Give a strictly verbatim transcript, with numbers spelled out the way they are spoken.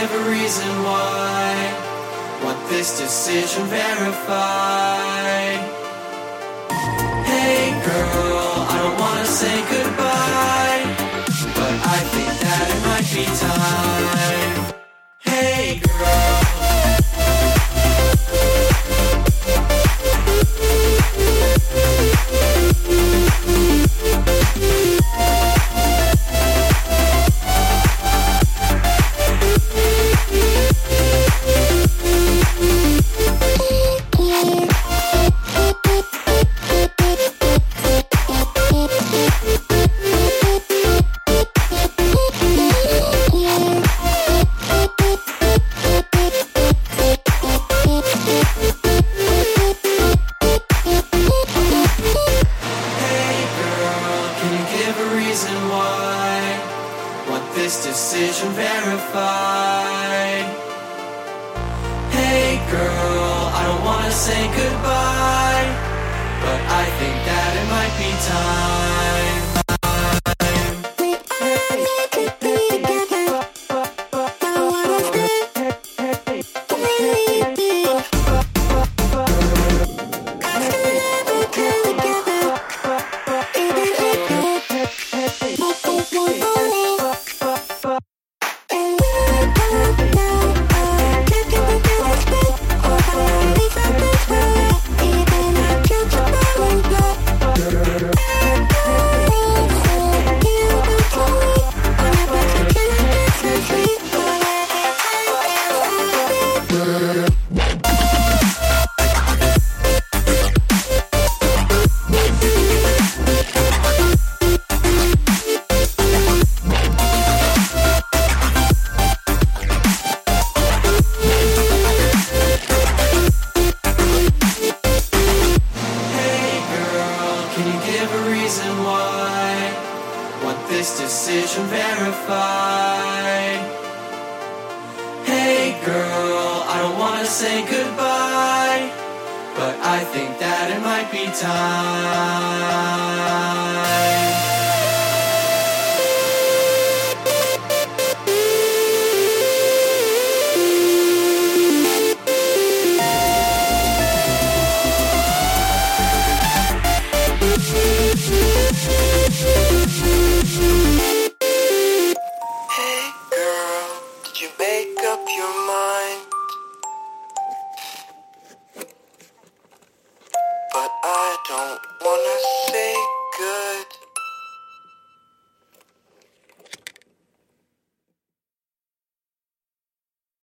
give a reason why? Want this decision verified? Hey girl, I don't wanna say goodbye, but I think that it might be time. Hey girl. Decision verified. Hey girl, I don't wanna say goodbye, but I think that it might be time. Decision verified. Hey girl, I don't wanna say goodbye, but I think that it might be time. Hey girl, did you make up your mind?